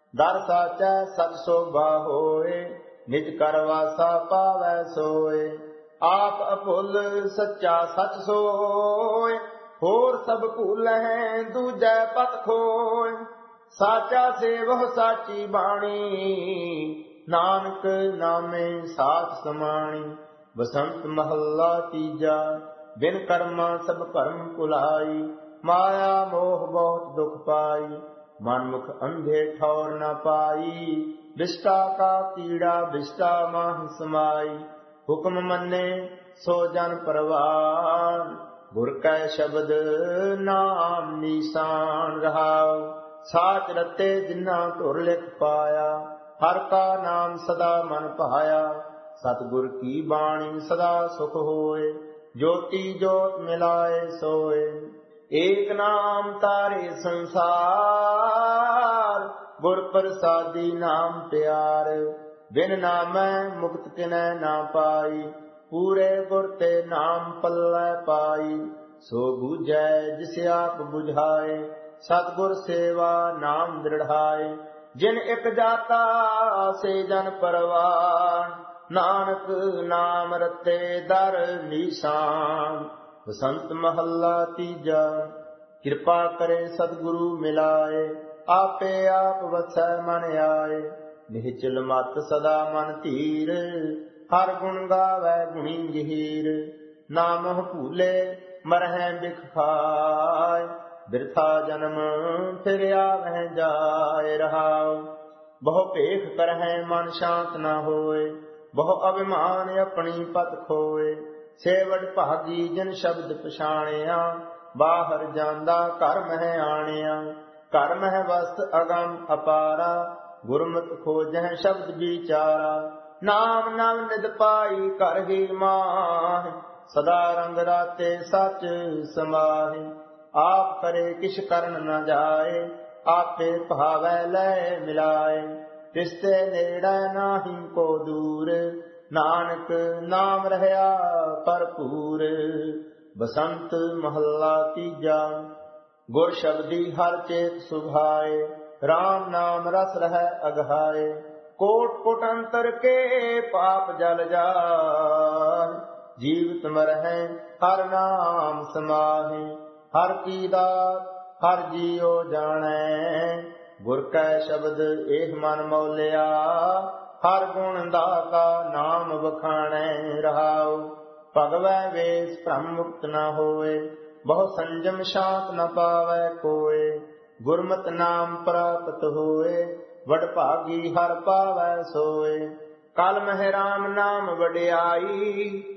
ਦਰ ਸਾਚੈ ਸਚ ਸੋਭਾ ਹੋਏ, ਨਿਜ ਕਰ ਵਾਸਾ ਪਾਵੈ ਸੋਏ। ਆਪ ਅਭੁੱਲ ਸੱਚਾ ਸਚ ਸੋਏ, ਹੋਰ ਸਭ ਭੂਲਹਿ ਦੂਜੈ ਪਤ ਖੋਏ। ਸਾਚਾ ਸੇਵਹੁ ਸਾਚੀ ਬਾਣੀ, ਨਾਨਕ ਨਾਮੇ ਸਾਚ ਸਮਾਣੀ। ਬਸੰਤ ਮਹੱਲਾ ਤੀਜਾ। ਬਿਨ ਕਰਮਾ ਸਭ ਭਰਮ ਭੁਲਾਈ, ਮਾਇਆ ਮੋਹ ਬਹੁਤ ਦੁਖ ਪਾਈ। ਮਨਮੁਖ ਅੰਧੇ ਠੌਰ ਨ ਪਾਈ, ਬਿਸ਼ਟਾ ਕਾ ਕੀੜਾ ਬਿਸ਼ਟਾ ਮਾਹਿ ਸਮਾਈ। ਹੁਕਮ ਮੰਨੇ ਸੋ ਜਨ ਪਰਵਾਨ, ਗੁਰ ਕੈ ਸ਼ਬਦ ਨਾਮ ਨੀਸਾਨ ਰਹਾਉ। ਸਾਚ ਰਤੇ ਜਿਨ੍ਹਾਂ ਧੁਰ ਲਿਖ ਪਾਇਆ, ਹਰ ਕਾ ਨਾਮ ਸਦਾ ਮਨ ਭਾਇਆ। ਸਤਿਗੁਰ ਕੀ ਬਾਣੀ ਸਦਾ ਸੁਖ ਹੋਏ, ਜੋਤੀ ਜੋਤ ਮਿਲਾਏ ਸੋਏ। ਏਕ ਨਾਮ ਤਾਰੇ ਸੰਸਾਰ, ਗੁਰ ਪ੍ਰਸਾਦੀ ਨਾਮ ਪਿਆਰ। ਬਿਨ ਨਾਮੈ ਮੁਕਤ ਕਿਨੈ ਨਾ ਪਾਈ, ਪੂਰੇ ਗੁਰ ਤੇ ਨਾਮ ਪੱਲੇ ਪਾਈ। ਸੋ ਬੂਝੈ ਜਿਸ ਆਪ ਬੁਝਾਏ, ਸਤਿਗੁਰ ਸੇਵਾ ਨਾਮ ਦ੍ਰਿੜਾਏ। ਜਿਨ ਇਕ ਜਾਤਾ ਸੇ ਜਨ ਪਰਵਾਨ, ਨਾਨਕ ਨਾਮ ਰਤੇ ਦਰ ਨੀਸਾਨ। ਬਸੰਤ ਮਹੱਲਾ ਤੀਜਾ। ਕਿਰਪਾ ਕਰੇ ਸਤਿਗੁਰੂ ਮਿਲਾਏ, ਆਪੇ ਆਪ ਵਸੈ ਮਨ ਆਏ। ਨਿਹਚਲ ਮਤ ਸਦਾ ਮਨ ਧੀਰ, ਹਰ ਗੁਣ ਗਾਵੈ ਗੁਣੀ ਜਹੀਰ। ਨਾਮਹੁ ਭੂਲੇ ਮਰਹਿ ਬਿਖ ਖਾਇ, ਬਿਰਥਾ ਜਨਮ ਫਿਰ ਆਵਹਿ ਜਾਇ ਰਹਾਉ। ਬਹੁ ਭੇਖ ਕਰਹਿ ਮਨ ਸ਼ਾਂਤ ਨ ਹੋਏ, ਬਹੁ ਅਭਿਮਾਨ ਆਪਣੀ ਪਤ ਖੋਏ। ਸੇਵੜ ਭਾਗੀ ਜਿਨ ਸ਼ਬਦ ਪਛਾਣਿਆ, ਬਾਹਰ ਜਾਂਦਾ ਘਰ ਮਹਿ ਆਣਿਆ। ਘਰ ਮਹਿ ਵਸਤ ਅਗਮ ਅਪਾਰਾ, ਗੁਰਮਤਿ ਖੋਜਹਿ ਸ਼ਬਦ ਵਿਚਾਰਾ। ਨਾਮ ਨਵ ਨਿਦ ਪਾਈ ਘਰ ਹੀ ਮਾਹਿ, ਸਦਾ ਰੰਗ ਰਾਤੇ ਸਚ ਸਮਾਹਿ। ਆਪ ਕਰੇ ਕਿਛ ਕਰਨ ਨ ਜਾਏ, ਆਪੇ ਭਾਵੈ ਲੈ ਮਿਲਾਏ। ਤਿਸਤੇ ਨੇੜੇ ਨਾਹੀ ਕੋ ਦੂਰ, ਨਾਨਕ ਨਾਮ ਰਹਿਆ ਭਰਪੂਰ। ਬਸੰਤ ਮਹੱਲਾ ਤੀਜਾ। ਗੁਰ ਸ਼ਬਦੀ ਹਰ ਚੇਤ ਸੁਭਾਏ, ਰਾਮ ਨਾਮ ਰਸ ਰਹਿ ਅਗਾਏ। ਕੋਟ ਕੋਟ ਅੰਤਰ ਕੇ ਪਾਪ ਜਲ ਜਾਹਿ, ਜੀਵਤ ਮਰਹਿ ਹਰ ਨਾਮ ਸਮਾਹਿ। ਹਰ ਕੀ ਦਾਤ ਹਰ ਜੀਉ ਜਾਣੈ, ਗੁਰ ਕੈ ਸ਼ਬਦ ਏਹ ਮਨ ਮੌਲਿਆ। ਹਰ ਗੁਣ ਦਾਤਾ ਨਾਮ ਵਖਾਣੈ ਰਹਾਉ। ਭਗਵੈ ਵੇਸ ਭ੍ਰਮ ਮੁਕਤ ਨ ਹੋਏ, ਬਹੁ ਸੰਜਮ ਸ਼ਾਂਤ ਨ ਪਾਵੈ ਕੋਏ। ਗੁਰਮਤਿ ਨਾਮ ਪ੍ਰਾਪਤ ਹੋਏ, ਵਡਭਾਗੀ ਹਰ ਪਾਵੈ ਸੋਏ। ਕਲ ਮਹਿ ਰਾਮ ਨਾਮ ਵਡਿਆਈ,